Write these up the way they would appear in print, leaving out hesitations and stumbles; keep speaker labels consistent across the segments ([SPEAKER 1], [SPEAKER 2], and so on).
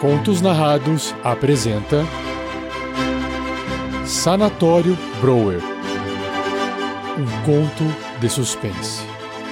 [SPEAKER 1] Contos Narrados apresenta Sanatório Brower, um conto de suspense.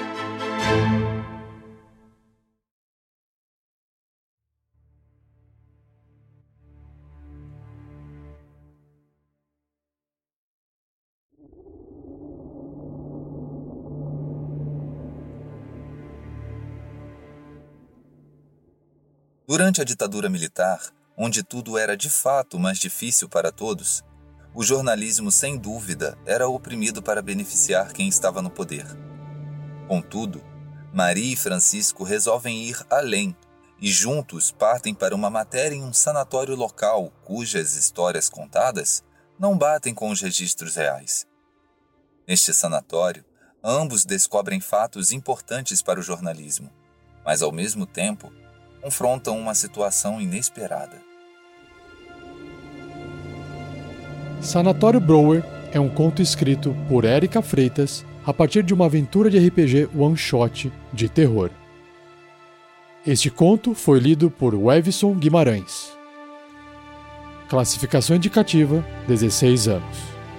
[SPEAKER 2] Durante a ditadura militar, onde tudo era de fato mais difícil para todos, o jornalismo, sem dúvida, era oprimido para beneficiar quem estava no poder. Contudo, Maria e Francisco resolvem ir além e juntos partem para uma matéria em um sanatório local cujas histórias contadas não batem com os registros reais. Neste sanatório, ambos descobrem fatos importantes para o jornalismo, mas ao mesmo tempo confrontam uma situação inesperada.
[SPEAKER 1] Sanatório Brower é um conto escrito por Érica Freitas a partir de uma aventura de RPG one-shot de terror. Este conto foi lido por Wevson Guimarães. Classificação indicativa: 16 anos.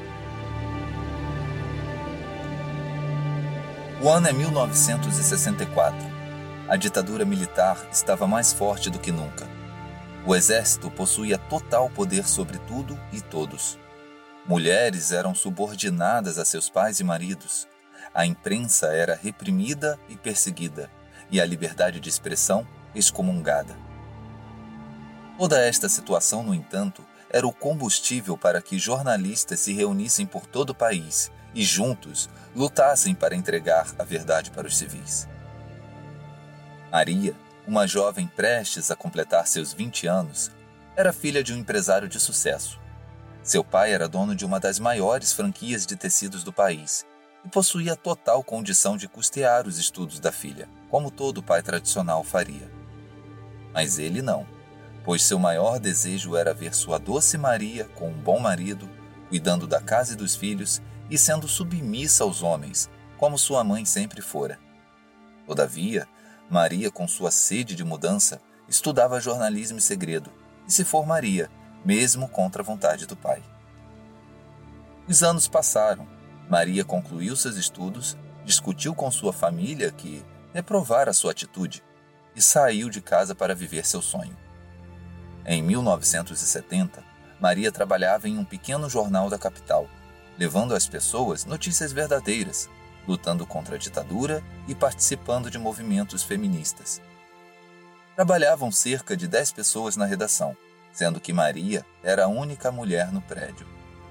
[SPEAKER 2] O ano é 1964. A ditadura militar estava mais forte do que nunca. O exército possuía total poder sobre tudo e todos. Mulheres eram subordinadas a seus pais e maridos. A imprensa era reprimida e perseguida, e a liberdade de expressão excomungada. Toda esta situação, no entanto, era o combustível para que jornalistas se reunissem por todo o país e, juntos, lutassem para entregar a verdade para os civis. Maria, uma jovem prestes a completar seus 20 anos, era filha de um empresário de sucesso. Seu pai era dono de uma das maiores franquias de tecidos do país e possuía total condição de custear os estudos da filha, como todo pai tradicional faria. Mas ele não, pois seu maior desejo era ver sua doce Maria com um bom marido, cuidando da casa e dos filhos e sendo submissa aos homens, como sua mãe sempre fora. Todavia, Maria, com sua sede de mudança, estudava jornalismo em segredo e se formaria, mesmo contra a vontade do pai. Os anos passaram. Maria concluiu seus estudos, discutiu com sua família que reprovara sua atitude e saiu de casa para viver seu sonho. Em 1970, Maria trabalhava em um pequeno jornal da capital, levando às pessoas notícias verdadeiras, lutando contra a ditadura e participando de movimentos feministas. Trabalhavam cerca de 10 pessoas na redação, sendo que Maria era a única mulher no prédio.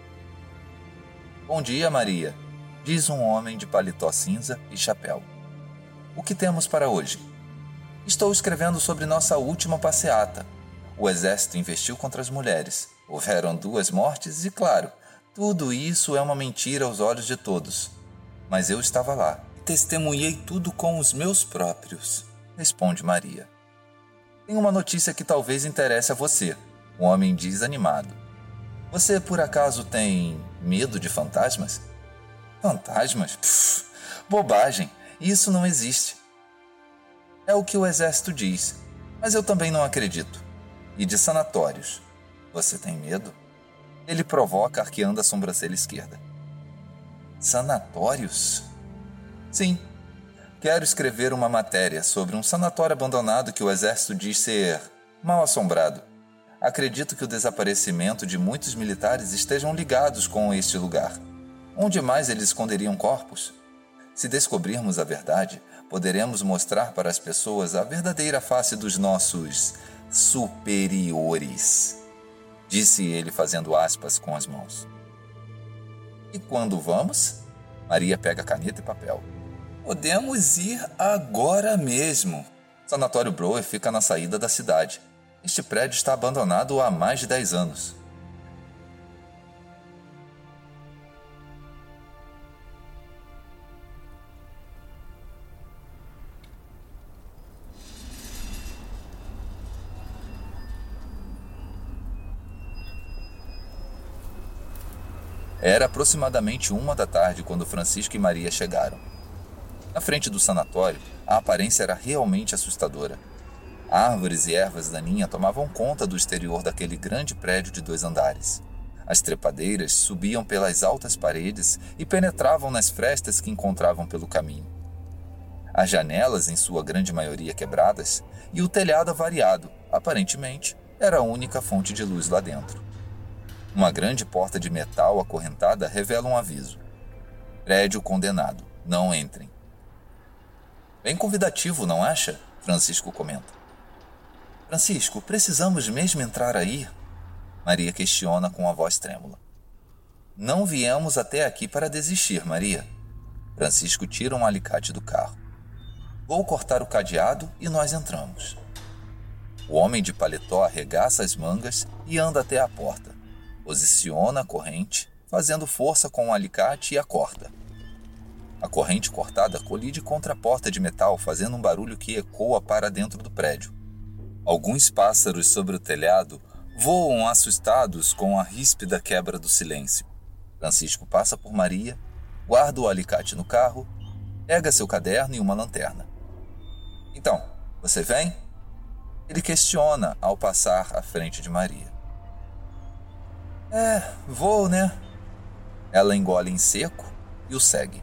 [SPEAKER 2] "Bom dia, Maria", diz um homem de paletó cinza e chapéu. "O que temos para hoje?" "Estou escrevendo sobre nossa última passeata. O exército investiu contra as mulheres. Houveram 2 mortes e, claro, tudo isso é uma mentira aos olhos de todos. Mas eu estava lá e testemunhei tudo com os meus próprios", responde Maria. "Tenho uma notícia que talvez interesse a você", o homem diz animado. "Você, por acaso, tem medo de fantasmas?" "Fantasmas? Pff, bobagem, isso não existe." "É o que o exército diz, mas eu também não acredito." "E de sanatórios? Você tem medo?" Ele provoca arqueando a sobrancelha esquerda. "Sanatórios?" "Sim. Quero escrever uma matéria sobre um sanatório abandonado que o exército diz ser mal assombrado. Acredito que o desaparecimento de muitos militares estejam ligados com este lugar. Onde mais eles esconderiam corpos? Se descobrirmos a verdade, poderemos mostrar para as pessoas a verdadeira face dos nossos superiores", disse ele fazendo aspas com as mãos. "E quando vamos?" Maria pega caneta e papel. "Podemos ir agora mesmo." Sanatório Brower fica na saída da cidade. Este prédio está abandonado há mais de 10 anos. Era aproximadamente 1 da tarde quando Francisco e Maria chegaram. Na frente do sanatório, a aparência era realmente assustadora. Árvores e ervas daninhas tomavam conta do exterior daquele grande prédio de 2 andares. As trepadeiras subiam pelas altas paredes e penetravam nas frestas que encontravam pelo caminho. As janelas, em sua grande maioria quebradas, e o telhado avariado, aparentemente, era a única fonte de luz lá dentro. Uma grande porta de metal acorrentada revela um aviso: prédio condenado, não entrem. Bem convidativo, não acha? Francisco comenta. Francisco, precisamos mesmo entrar aí? Maria questiona com a voz trêmula. Não viemos até aqui para desistir, Maria. Francisco tira um alicate do carro. Vou cortar o cadeado e nós entramos. O homem de paletó arregaça as mangas e anda até a porta. Posiciona a corrente, fazendo força com o alicate e a corta. A corrente cortada colide contra a porta de metal, fazendo um barulho que ecoa para dentro do prédio. Alguns pássaros sobre o telhado voam assustados com a ríspida quebra do silêncio. Francisco passa por Maria, guarda o alicate no carro, pega seu caderno e uma lanterna. Então, você vem? Ele questiona ao passar à frente de Maria. Vou, né? Ela engole em seco e o segue.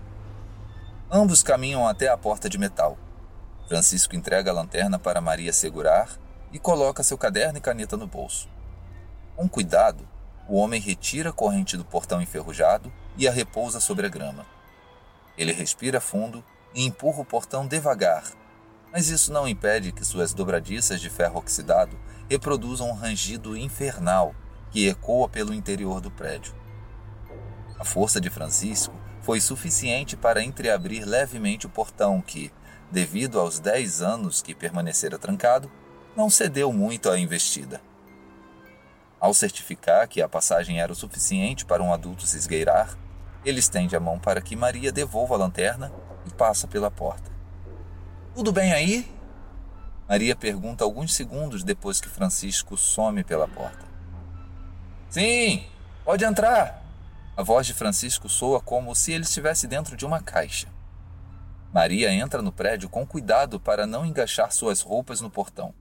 [SPEAKER 2] Ambos caminham até a porta de metal. Francisco entrega a lanterna para Maria segurar e coloca seu caderno e caneta no bolso. Com cuidado, o homem retira a corrente do portão enferrujado e a repousa sobre a grama. Ele respira fundo e empurra o portão devagar, mas isso não impede que suas dobradiças de ferro oxidado reproduzam um rangido infernal que ecoa pelo interior do prédio. A força de Francisco foi suficiente para entreabrir levemente o portão que, devido aos 10 anos que permanecera trancado, não cedeu muito à investida. Ao certificar que a passagem era o suficiente para um adulto se esgueirar, ele estende a mão para que Maria devolva a lanterna e passa pela porta. Tudo bem aí? Maria pergunta alguns segundos depois que Francisco some pela porta. Sim, pode entrar! A voz de Francisco soa como se ele estivesse dentro de uma caixa. Maria entra no prédio com cuidado para não engaixar suas roupas no portão.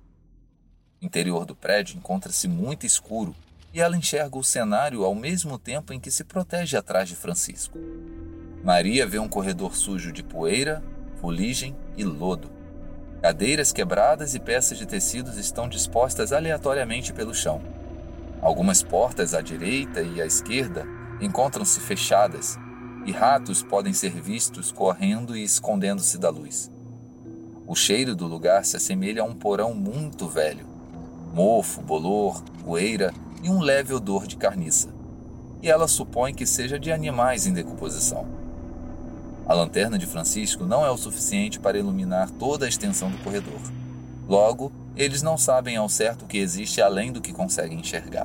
[SPEAKER 2] O interior do prédio encontra-se muito escuro e ela enxerga o cenário ao mesmo tempo em que se protege atrás de Francisco. Maria vê um corredor sujo de poeira, fuligem e lodo. Cadeiras quebradas e peças de tecidos estão dispostas aleatoriamente pelo chão. Algumas portas à direita e à esquerda encontram-se fechadas e ratos podem ser vistos correndo e escondendo-se da luz. O cheiro do lugar se assemelha a um porão muito velho. Mofo, bolor, poeira e um leve odor de carniça. E ela supõe que seja de animais em decomposição. A lanterna de Francisco não é o suficiente para iluminar toda a extensão do corredor. Logo, eles não sabem ao certo o que existe além do que conseguem enxergar.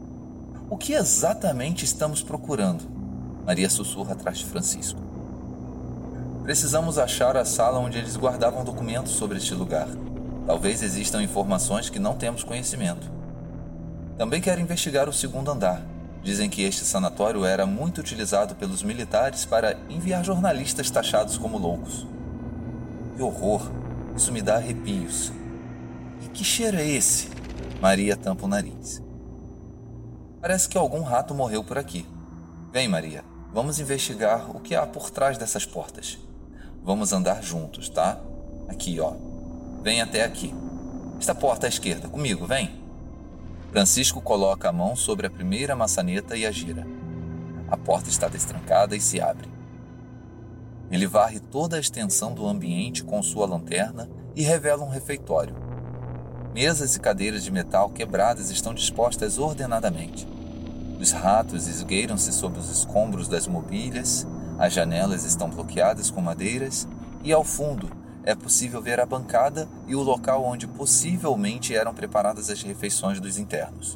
[SPEAKER 2] O que exatamente estamos procurando? Maria sussurra atrás de Francisco. Precisamos achar a sala onde eles guardavam documentos sobre este lugar. Talvez existam informações que não temos conhecimento. Também quero investigar o 2º andar. Dizem que este sanatório era muito utilizado pelos militares para enviar jornalistas taxados como loucos. Que horror! Isso me dá arrepios. E que cheiro é esse? Maria tampa o nariz. Parece que algum rato morreu por aqui. Vem, Maria, vamos investigar o que há por trás dessas portas. Vamos andar juntos, tá? Aqui, ó. Vem até aqui. Esta porta à esquerda, comigo, vem. Francisco coloca a mão sobre a primeira maçaneta e a gira. A porta está destrancada e se abre. Ele varre toda a extensão do ambiente com sua lanterna e revela um refeitório. Mesas e cadeiras de metal quebradas estão dispostas ordenadamente. Os ratos esgueiram-se sob os escombros das mobílias, as janelas estão bloqueadas com madeiras e, ao fundo, é possível ver a bancada e o local onde possivelmente eram preparadas as refeições dos internos.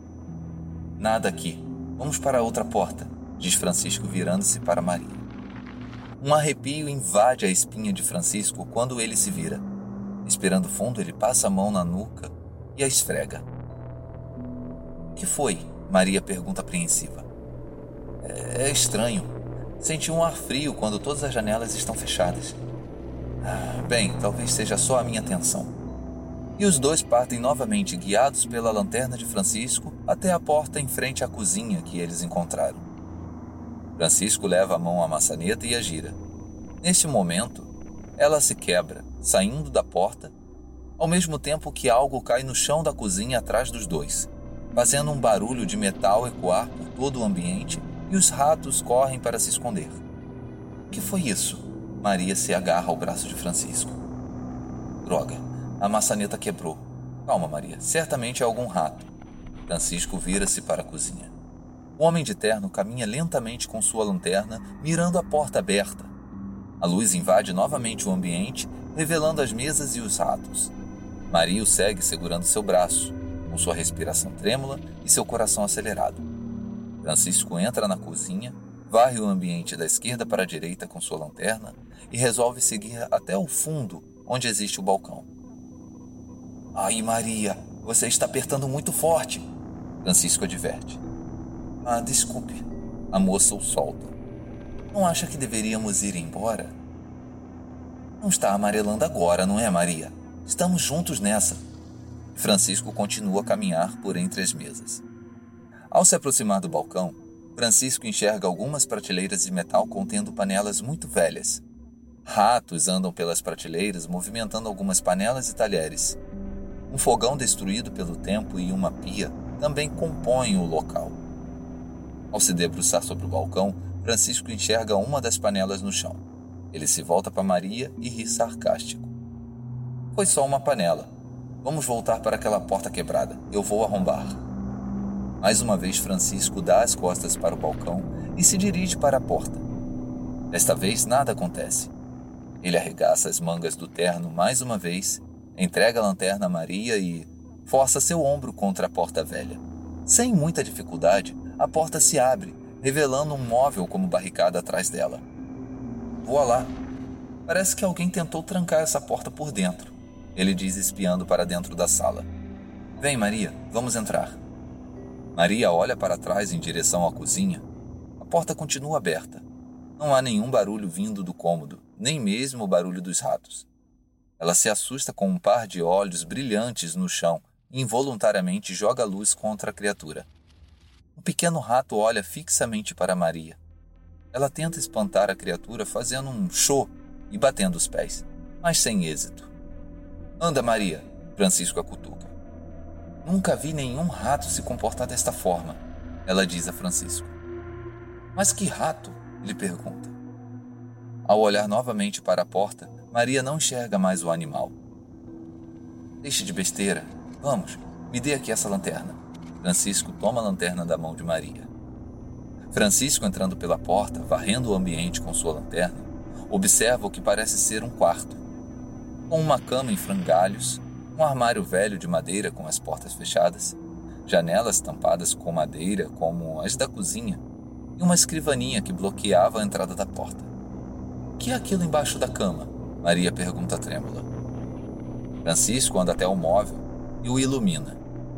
[SPEAKER 2] Nada aqui. Vamos para a outra porta, diz Francisco virando-se para Maria. Um arrepio invade a espinha de Francisco quando ele se vira. Respirando fundo, ele passa a mão na nuca e a esfrega. O que foi? Maria pergunta apreensiva. É estranho. Senti um ar frio quando todas as janelas estão fechadas. Bem, talvez seja só a minha tensão. e os dois partem novamente guiados pela lanterna de Francisco até a porta em frente à cozinha que eles encontraram. Francisco leva a mão à maçaneta e a gira. Neste momento, ela se quebra, saindo da porta, ao mesmo tempo que algo cai no chão da cozinha atrás dos dois, fazendo um barulho de metal ecoar por todo o ambiente e os ratos correm para se esconder. O que foi isso? Maria se agarra ao braço de Francisco. Droga, a maçaneta quebrou. Calma, Maria, certamente é algum rato. Francisco vira-se para a cozinha. O homem de terno caminha lentamente com sua lanterna, mirando a porta aberta. A luz invade novamente o ambiente, revelando as mesas e os ratos. Maria o segue segurando seu braço, com sua respiração trêmula e seu coração acelerado. Francisco entra na cozinha, varre o ambiente da esquerda para a direita com sua lanterna e resolve seguir até o fundo, onde existe o balcão. Ai, Maria, você está apertando muito forte, Francisco adverte. Desculpe, a moça o solta. Não acha que deveríamos ir embora? Não está amarelando agora, não é, Maria? Estamos juntos nessa. Francisco continua a caminhar por entre as mesas. Ao se aproximar do balcão, Francisco enxerga algumas prateleiras de metal contendo panelas muito velhas. Ratos andam pelas prateleiras, movimentando algumas panelas e talheres. Um fogão destruído pelo tempo e uma pia também compõem o local. Ao se debruçar sobre o balcão, Francisco enxerga uma das panelas no chão. Ele se volta para Maria e ri sarcástico. Foi só uma panela. Vamos voltar para aquela porta quebrada. Eu vou arrombar. Mais uma vez, Francisco dá as costas para o balcão e se dirige para a porta. Desta vez, nada acontece. Ele arregaça as mangas do terno mais uma vez, entrega a lanterna a Maria e força seu ombro contra a porta velha. Sem muita dificuldade, a porta se abre, revelando um móvel como barricada atrás dela. Voa lá. Parece que alguém tentou trancar essa porta por dentro, ele diz espiando para dentro da sala. Vem, Maria, vamos entrar. Maria olha para trás em direção à cozinha. A porta continua aberta. Não há nenhum barulho vindo do cômodo, nem mesmo o barulho dos ratos. Ela se assusta com um par de olhos brilhantes no chão e involuntariamente joga a luz contra a criatura. O pequeno rato olha fixamente para Maria. Ela tenta espantar a criatura fazendo um xô e batendo os pés, mas sem êxito. Anda, Maria, Francisco a cutuca. Nunca vi nenhum rato se comportar desta forma, ela diz a Francisco. Mas que rato? Ele pergunta. Ao olhar novamente para a porta, Maria não enxerga mais o animal. Deixe de besteira. Vamos, me dê aqui essa lanterna. Francisco toma a lanterna da mão de Maria. Francisco, entrando pela porta, varrendo o ambiente com sua lanterna, observa o que parece ser um quarto. Com uma cama em frangalhos, um armário velho de madeira com as portas fechadas, janelas tampadas com madeira como as da cozinha e uma escrivaninha que bloqueava a entrada da porta. O que é aquilo embaixo da cama? Maria pergunta trêmula. Francisco anda até o móvel e o ilumina.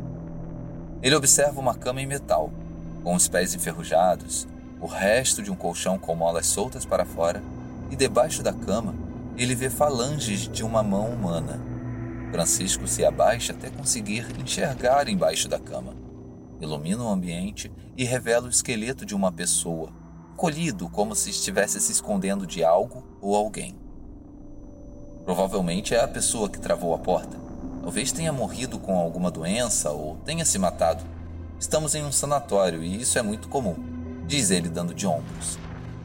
[SPEAKER 2] Ele observa uma cama em metal, com os pés enferrujados, o resto de um colchão com molas soltas para fora, e debaixo da cama ele vê falanges de uma mão humana. Francisco se abaixa até conseguir enxergar embaixo da cama. Ilumina o ambiente e revela o esqueleto de uma pessoa, encolhido como se estivesse se escondendo de algo ou alguém. Provavelmente é a pessoa que travou a porta. Talvez tenha morrido com alguma doença ou tenha se matado. Estamos em um sanatório e isso é muito comum, diz ele dando de ombros.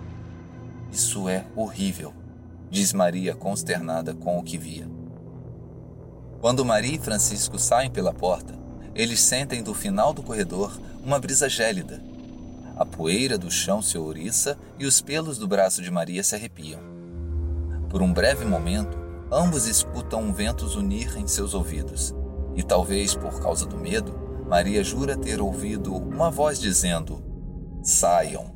[SPEAKER 2] Isso é horrível, diz Maria consternada com o que via. Quando Maria e Francisco saem pela porta, eles sentem do final do corredor uma brisa gélida. A poeira do chão se ouriça e os pelos do braço de Maria se arrepiam. Por um breve momento, ambos escutam um vento zunir em seus ouvidos, e talvez por causa do medo, Maria jura ter ouvido uma voz dizendo: saiam.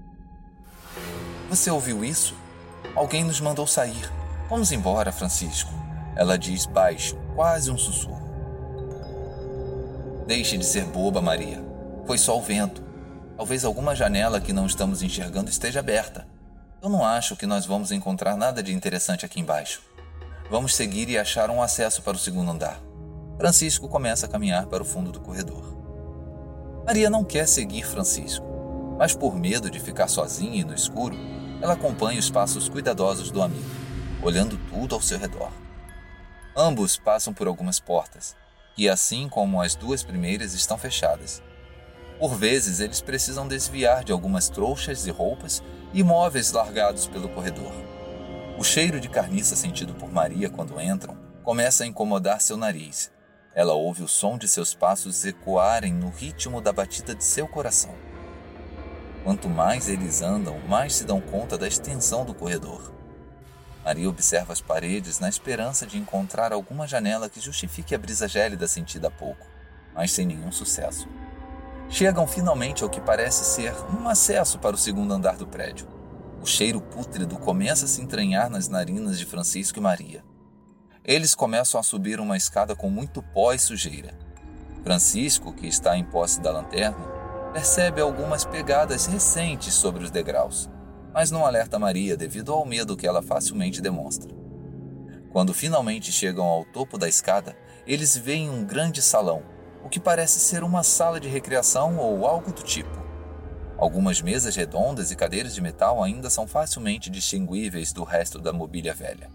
[SPEAKER 2] Você ouviu isso? Alguém nos mandou sair. Vamos embora, Francisco. Ela diz baixo, quase um sussurro. Deixe de ser boba, Maria. Foi só o vento. Talvez alguma janela que não estamos enxergando esteja aberta. Eu não acho que nós vamos encontrar nada de interessante aqui embaixo. Vamos seguir e achar um acesso para o segundo andar. Francisco começa a caminhar para o fundo do corredor. Maria não quer seguir Francisco, mas por medo de ficar sozinha e no escuro, ela acompanha os passos cuidadosos do amigo, olhando tudo ao seu redor. Ambos passam por algumas portas, que assim como as duas primeiras estão fechadas. Por vezes eles precisam desviar de algumas trouxas e roupas e móveis largados pelo corredor. O cheiro de carniça sentido por Maria quando entram começa a incomodar seu nariz. Ela ouve o som de seus passos ecoarem no ritmo da batida de seu coração. Quanto mais eles andam, mais se dão conta da extensão do corredor. Maria observa as paredes na esperança de encontrar alguma janela que justifique a brisa gélida sentida há pouco, mas sem nenhum sucesso. Chegam finalmente ao que parece ser um acesso para o segundo andar do prédio. O cheiro pútrido começa a se entranhar nas narinas de Francisco e Maria. Eles começam a subir uma escada com muito pó e sujeira. Francisco, que está em posse da lanterna, percebe algumas pegadas recentes sobre os degraus, mas não alerta Maria devido ao medo que ela facilmente demonstra. Quando finalmente chegam ao topo da escada, eles veem um grande salão, o que parece ser uma sala de recreação ou algo do tipo. Algumas mesas redondas e cadeiras de metal ainda são facilmente distinguíveis do resto da mobília velha.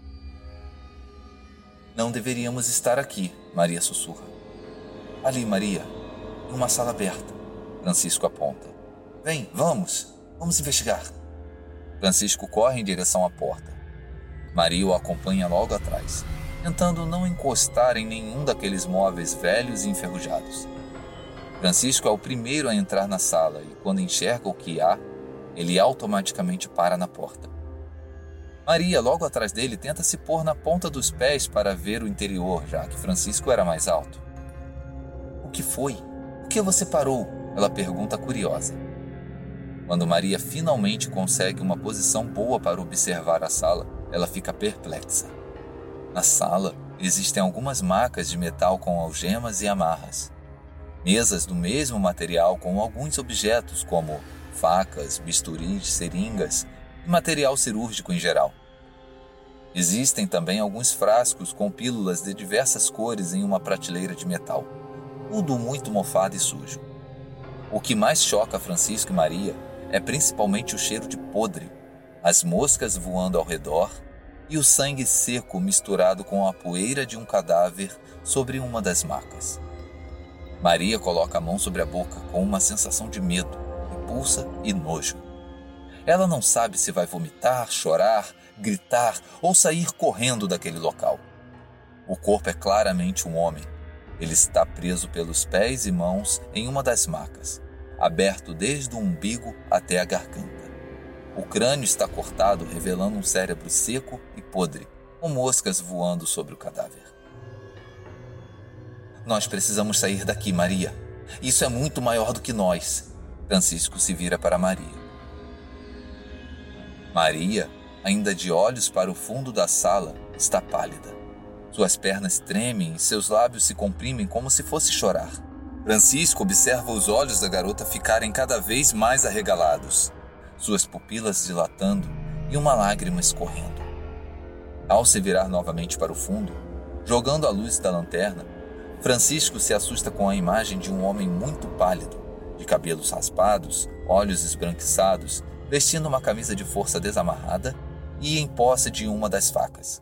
[SPEAKER 2] Não deveríamos estar aqui, Maria sussurra. Ali, Maria, em uma sala aberta. Francisco aponta. Vem, vamos investigar. Francisco corre em direção à porta. Maria o acompanha logo atrás, tentando não encostar em nenhum daqueles móveis velhos e enferrujados. Francisco é o primeiro a entrar na sala e, quando enxerga o que há, ele automaticamente para na porta. Maria, logo atrás dele, tenta se pôr na ponta dos pés para ver o interior, já que Francisco era mais alto. O que foi? Por que você parou? Ela pergunta curiosa. Quando Maria finalmente consegue uma posição boa para observar a sala, ela fica perplexa. Na sala, existem algumas macas de metal com algemas e amarras. Mesas do mesmo material com alguns objetos como facas, bisturis, seringas e material cirúrgico em geral. Existem também alguns frascos com pílulas de diversas cores em uma prateleira de metal, tudo muito mofado e sujo. O que mais choca Francisco e Maria é principalmente o cheiro de podre, as moscas voando ao redor e o sangue seco misturado com a poeira de um cadáver sobre uma das macas. Maria coloca a mão sobre a boca com uma sensação de medo, repulsa e nojo. Ela não sabe se vai vomitar, chorar, gritar ou sair correndo daquele local. O corpo é claramente um homem. Ele está preso pelos pés e mãos em uma das macas, aberto desde o umbigo até a garganta. O crânio está cortado, revelando um cérebro seco e podre, com moscas voando sobre o cadáver. Nós precisamos sair daqui, Maria. Isso é muito maior do que nós. Francisco se vira para Maria. Maria, ainda de olhos para o fundo da sala, está pálida. Suas pernas tremem e seus lábios se comprimem como se fosse chorar. Francisco observa os olhos da garota ficarem cada vez mais arregalados, suas pupilas dilatando e uma lágrima escorrendo. Ao se virar novamente para o fundo, jogando a luz da lanterna, Francisco se assusta com a imagem de um homem muito pálido, de cabelos raspados, olhos esbranquiçados, vestindo uma camisa de força desamarrada e em posse de uma das facas.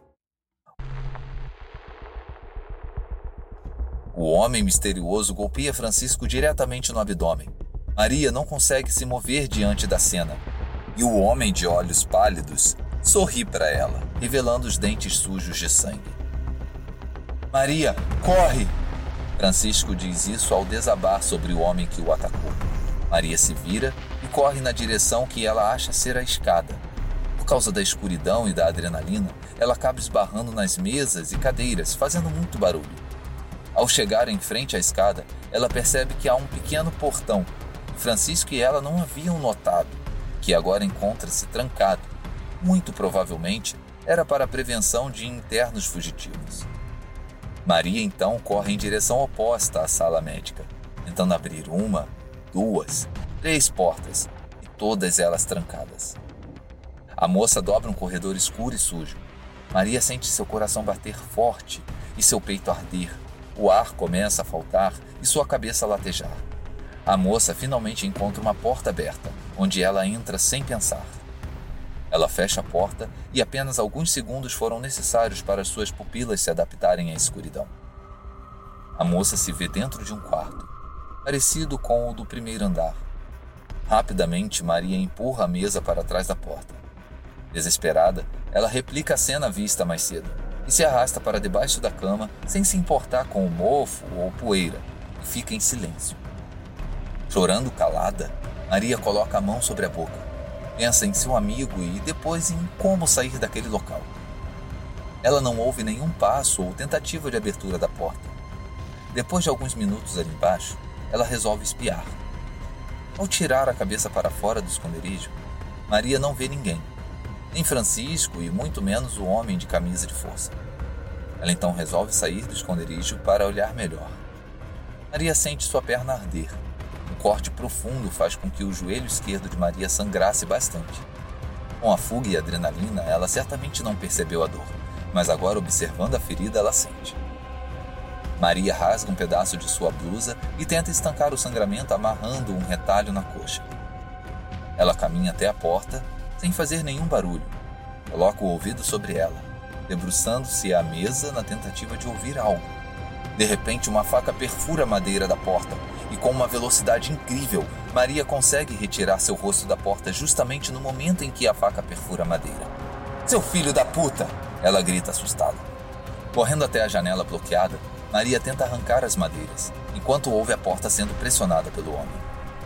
[SPEAKER 2] O homem misterioso golpeia Francisco diretamente no abdômen. Maria não consegue se mover diante da cena, e o homem de olhos pálidos sorri para ela, revelando os dentes sujos de sangue. Maria, corre! Francisco diz isso ao desabar sobre o homem que o atacou. Maria se vira e corre na direção que ela acha ser a escada. Por causa da escuridão e da adrenalina, ela acaba esbarrando nas mesas e cadeiras, fazendo muito barulho. Ao chegar em frente à escada, ela percebe que há um pequeno portão, que Francisco e ela não haviam notado, que agora encontra-se trancado. Muito provavelmente era para a prevenção de internos fugitivos. Maria então corre em direção oposta à sala médica, tentando abrir 1, 2, 3 portas, e todas elas trancadas. A moça dobra um corredor escuro e sujo. Maria sente seu coração bater forte e seu peito arder, O ar começa a faltar e sua cabeça a latejar. A moça finalmente encontra uma porta aberta, onde ela entra sem pensar. Ela fecha a porta e apenas alguns segundos foram necessários para suas pupilas se adaptarem à escuridão. A moça se vê dentro de um quarto, parecido com o do primeiro andar. Rapidamente, Maria empurra a mesa para trás da porta. Desesperada, ela replica a cena vista mais cedo e se arrasta para debaixo da cama sem se importar com o mofo ou poeira e fica em silêncio. Chorando calada, Maria coloca a mão sobre a boca, pensa em seu amigo e depois em como sair daquele local. Ela não ouve nenhum passo ou tentativa de abertura da porta. Depois de alguns minutos ali embaixo, ela resolve espiar. Ao tirar a cabeça para fora do esconderijo, Maria não vê ninguém, nem Francisco e muito menos o homem de camisa de força. Ela então resolve sair do esconderijo para olhar melhor. Maria sente sua perna arder. Um corte profundo faz com que o joelho esquerdo de Maria sangrasse bastante. Com a fuga e a adrenalina, ela certamente não percebeu a dor, mas agora observando a ferida, ela sente. Maria rasga um pedaço de sua blusa e tenta estancar o sangramento amarrando um retalho na coxa. Ela caminha até a porta, sem fazer nenhum barulho. Coloca o ouvido sobre ela, debruçando-se à mesa na tentativa de ouvir algo. De repente, uma faca perfura a madeira da porta e, com uma velocidade incrível, Maria consegue retirar seu rosto da porta justamente no momento em que a faca perfura a madeira. "Seu filho da puta!" ela grita assustada. Correndo até a janela bloqueada, Maria tenta arrancar as madeiras, enquanto ouve a porta sendo pressionada pelo homem.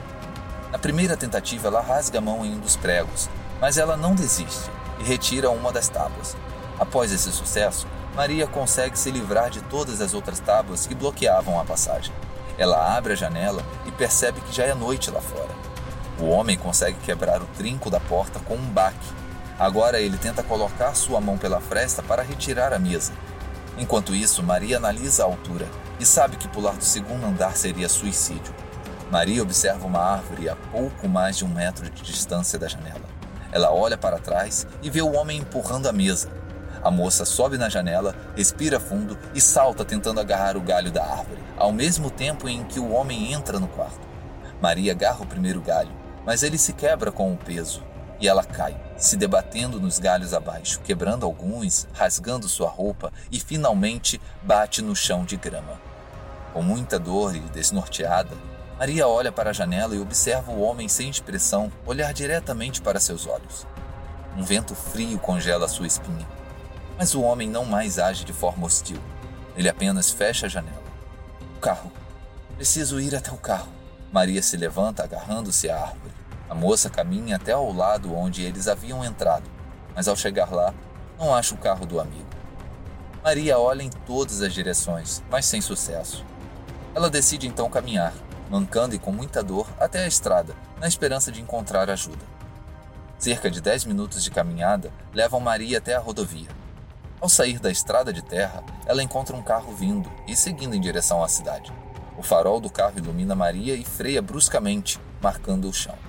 [SPEAKER 2] Na primeira tentativa, ela rasga a mão em um dos pregos, mas ela não desiste e retira uma das tábuas. Após esse sucesso, Maria consegue se livrar de todas as outras tábuas que bloqueavam a passagem. Ela abre a janela e percebe que já é noite lá fora. O homem consegue quebrar o trinco da porta com um baque. Agora ele tenta colocar sua mão pela fresta para retirar a mesa. Enquanto isso, Maria analisa a altura e sabe que pular do segundo andar seria suicídio. Maria observa uma árvore a pouco mais de 1 metro de distância da janela. Ela olha para trás e vê o homem empurrando a mesa. A moça sobe na janela, respira fundo e salta tentando agarrar o galho da árvore, ao mesmo tempo em que o homem entra no quarto. Maria agarra o primeiro galho, mas ele se quebra com o peso e ela cai, se debatendo nos galhos abaixo, quebrando alguns, rasgando sua roupa e finalmente bate no chão de grama. Com muita dor e desnorteada, Maria olha para a janela e observa o homem sem expressão olhar diretamente para seus olhos. Um vento frio congela sua espinha. Mas o homem não mais age de forma hostil. Ele apenas fecha a janela. "O carro. Preciso ir até o carro." Maria se levanta agarrando-se à árvore. A moça caminha até ao lado onde eles haviam entrado, mas ao chegar lá, não acha o carro do amigo. Maria olha em todas as direções, mas sem sucesso. Ela decide então caminhar, mancando e com muita dor, até a estrada, na esperança de encontrar ajuda. Cerca de 10 minutos de caminhada levam Maria até a rodovia. Ao sair da estrada de terra, ela encontra um carro vindo e seguindo em direção à cidade. O farol do carro ilumina Maria e freia bruscamente, marcando o chão.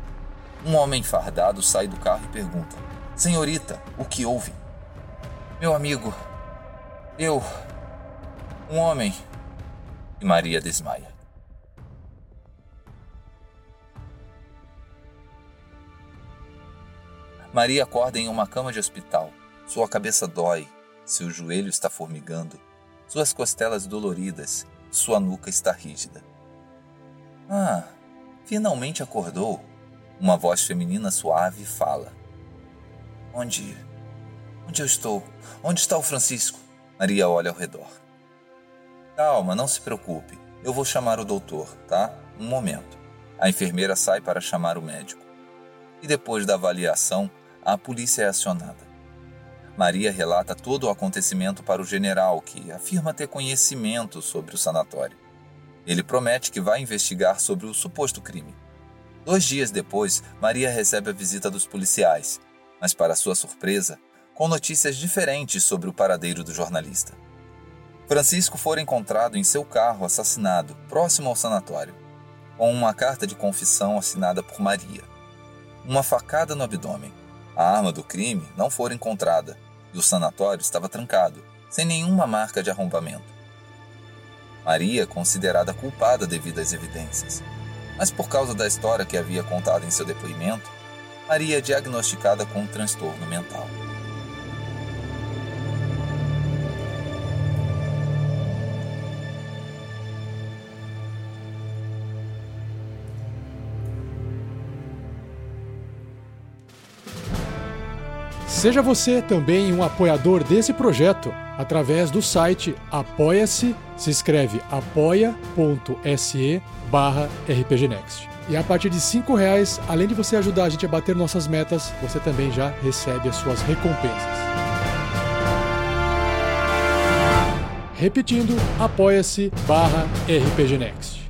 [SPEAKER 2] Um homem fardado sai do carro e pergunta: "Senhorita, o que houve?" "Meu amigo, um homem..." E Maria desmaia. Maria acorda em uma cama de hospital. Sua cabeça dói, seu joelho está formigando, suas costelas doloridas, sua nuca está rígida. "Ah, finalmente acordou." Uma voz feminina suave fala. Onde eu estou? Onde está o Francisco?" Maria olha ao redor. "Calma, não se preocupe. Eu vou chamar o doutor, tá? Um momento." A enfermeira sai para chamar o médico. E depois da avaliação, a polícia é acionada. Maria relata todo o acontecimento para o general, que afirma ter conhecimento sobre o sanatório. Ele promete que vai investigar sobre o suposto crime. 2 dias depois, Maria recebe a visita dos policiais, mas para sua surpresa, com notícias diferentes sobre o paradeiro do jornalista. Francisco fora encontrado em seu carro assassinado, próximo ao sanatório, com uma carta de confissão assinada por Maria. Uma facada no abdômen. A arma do crime não fora encontrada e o sanatório estava trancado, sem nenhuma marca de arrombamento. Maria, considerada culpada devido às evidências. Mas por causa da história que havia contado em seu depoimento, Maria é diagnosticada com um transtorno mental.
[SPEAKER 1] Seja você também um apoiador desse projeto através do site Apoia-se, se escreve apoia.se/rpgnext. E a partir de R$5, além de você ajudar a gente a bater nossas metas, você também já recebe as suas recompensas. Repetindo, apoia-se/rpgnext.